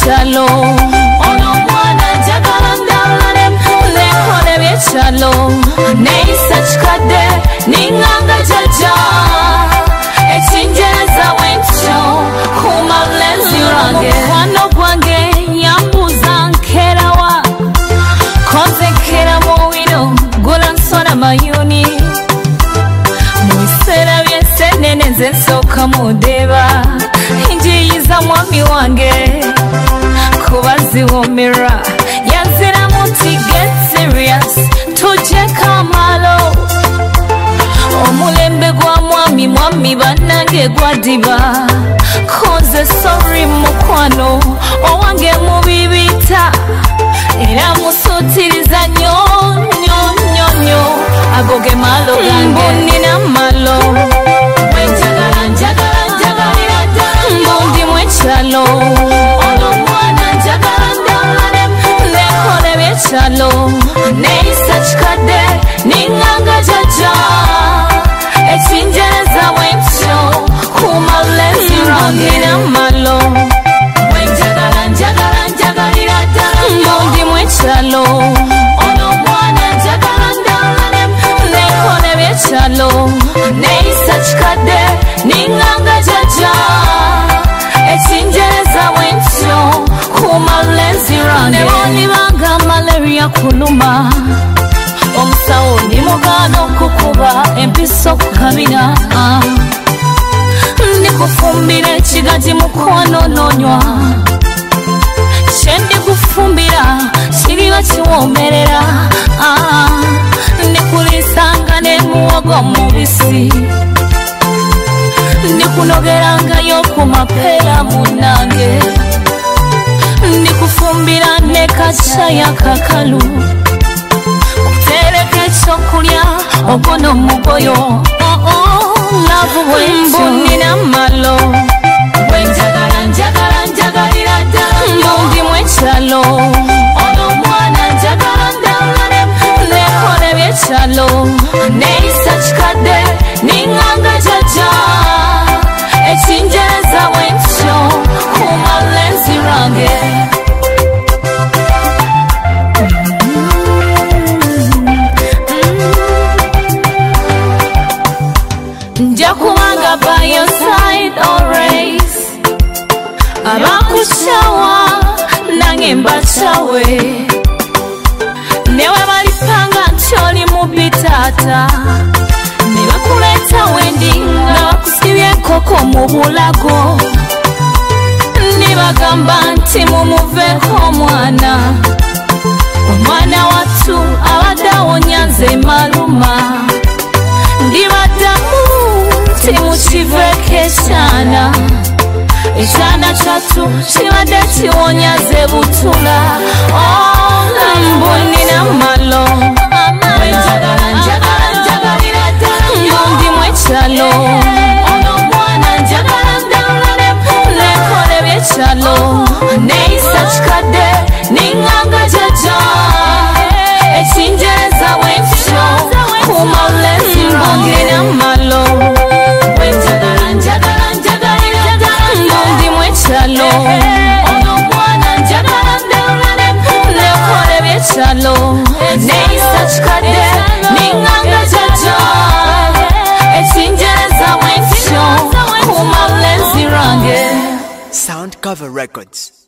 by'ekyalo ono omwana njagala ndawulane nekole by'ekyalo neeyisa kikadde ninganga jjajja ekinjereza bwentyo kuuma bulenzi lwange mukwano gwange yambuuza nkerawa koze nkera mu wino gula nsona mayuni mu biseera by'enseenene nze nsooka mu ddeeba njiyiza mwami wange kuba ziwoomera yaziramu nti get serious tujjeko amalo omulembe gwa mwami bannange gwadiba koze sorry mukwano owange mubibita era musuutiriza nnyo agoge malo gange nina malo njagalira ddala mbundi mu ekyalo ono omwana njagala ndawulane nekole by'ekyalo neeyisa kikadde ninganga jjajja ekinjereza bwentyo kuuma bulenzi lwange nina malo njagalira ddala mbundi mu ekyalo ono omwana njagala ndawulane nekole by'ekyalo neeyisa kikadde ninganga jjajja ekinjereza bwentyo kuuma bulenzi lwange nebonibanga malaria kuluma omusawo ndimugaana okukuba empiso okukabina ndikufumbira ekigagi mukwano nonywa kyendikufumbira kiriba kiwoomerera ndikuliisanga n'emuwogo mubisi ndikunogerangayo ku mapeera munnange ndikufumbira ne kacaya kakalu kutereka ekyokulya ogono mugoyo laavu bwentyo nina malo njagalira ddala mbundi mu ekyalo ono omwana njagala ndawulane nekole by'ekyalo neeyisa kikadde ninganga jjajja ekinjereza bwentyo kuuma bulenzi lwange nja kubanga by your side always abakushawa nange mbakyawe newe balipanga nti oli mubi taata ne bakuleeta wendi nga bakusibye enkoko mu bulago nibagamba nti mumuveeko omwana wattu abadde awonya nze maluma ndibaddamu nti mukiveeko ekyana kyattu kibadde kiwonya ze butula mbu nina malo njagalira ddala mbundi mu ekyalo ono omwana njagala ndawulane nekole by'ekyalo neeyisa kikadde ninganga jjajja ekinjereza bwentyo kuuma bulenzi lwange nina malo njagalira ddala mbundi mu ekyalo ono omwana njagala ndawulane nekole by'ekyalo neeyisa kikadde ninganga jjajja ekinjereza bwentyo kuuma bulenzi lwange. Sound Cover Records.